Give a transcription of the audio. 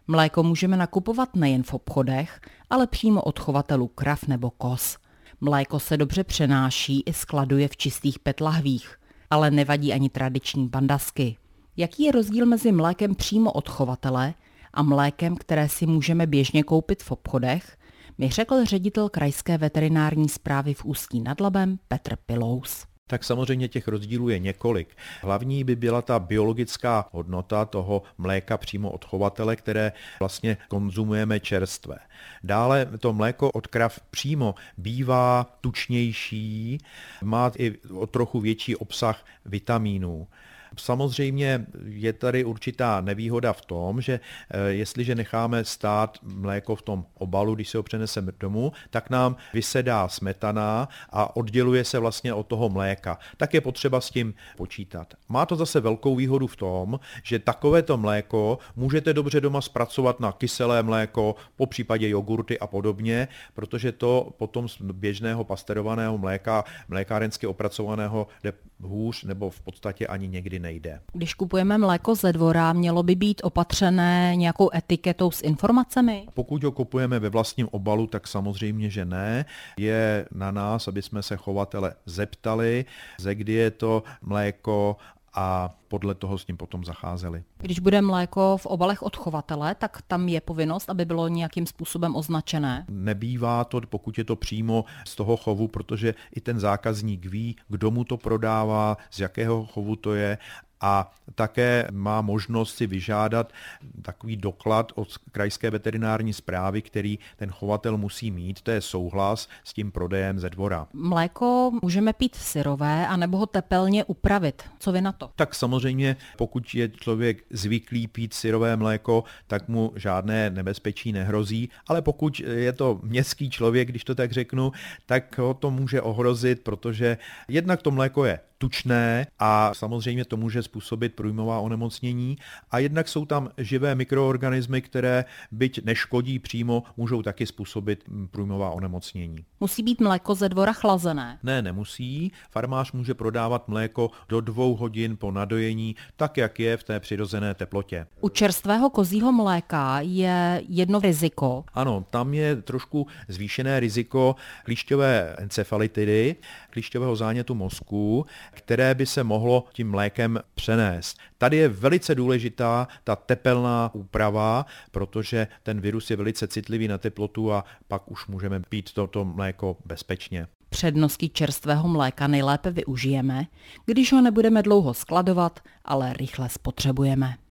Mléko můžeme nakupovat nejen v obchodech, ale přímo od chovatelů krav nebo koz. Mléko se dobře přenáší i skladuje v čistých PET lahvích, ale nevadí ani tradiční bandasky. Jaký je rozdíl mezi mlékem přímo od chovatele a mlékem, které si můžeme běžně koupit v obchodech, mi řekl ředitel krajské veterinární správy v Ústí nad Labem Petr Pilous. Tak samozřejmě těch rozdílů je několik. Hlavní by byla ta biologická hodnota toho mléka přímo od chovatele, které vlastně konzumujeme čerstvé. Dále to mléko od krav přímo bývá tučnější, má i o trochu větší obsah vitamínů. Samozřejmě je tady určitá nevýhoda v tom, že jestliže necháme stát mléko v tom obalu, když se ho přeneseme domů, tak nám vysedá smetana a odděluje se vlastně od toho mléka. Tak je potřeba s tím počítat. Má to zase velkou výhodu v tom, že takovéto mléko můžete dobře doma zpracovat na kyselé mléko, po případě jogurty a podobně, protože to potom z běžného pasteurovaného mléka, mlékárensky opracovaného, jde hůř nebo v podstatě ani někdy nejde. Když kupujeme mléko ze dvora, mělo by být opatřené nějakou etiketou s informacemi? Pokud ho kupujeme ve vlastním obalu, tak samozřejmě, že ne. Je na nás, aby jsme se chovatele zeptali, ze kdy je to mléko a podle toho s ním potom zacházeli. Když bude mléko v obalech od chovatele, tak tam je povinnost, aby bylo nějakým způsobem označené? Nebývá to, pokud je to přímo z toho chovu, protože i ten zákazník ví, kdo mu to prodává, z jakého chovu to je a také má možnost si vyžádat takový doklad od krajské veterinární správy, který ten chovatel musí mít, to je souhlas s tím prodejem ze dvora. Mléko můžeme pít syrové anebo ho tepelně upravit. Co vy na to? Tak samozřejmě, pokud je člověk zvyklý pít syrové mléko, tak mu žádné nebezpečí nehrozí, ale pokud je to městský člověk, když to tak řeknu, tak ho to může ohrozit, protože jednak to mléko je tučné a samozřejmě to může způsobit průjmová onemocnění a jednak jsou tam živé mikroorganismy, které byť neškodí přímo, můžou taky způsobit průjmová onemocnění. Musí být mléko ze dvora chlazené? Ne, nemusí. Farmář může prodávat mléko do 2 hodin po nadojení, tak jak je v té přirozené teplotě. U čerstvého kozího mléka je jedno riziko. Ano, tam je trošku zvýšené riziko klíšťové encefalitidy, klíšťového zánětu mozku, které by se mohlo tím mlékem přenést. Tady je velice důležitá ta tepelná úprava, protože ten virus je velice citlivý na teplotu a pak už můžeme pít toto mléko bezpečně. Přednosti čerstvého mléka nejlépe využijeme, když ho nebudeme dlouho skladovat, ale rychle spotřebujeme.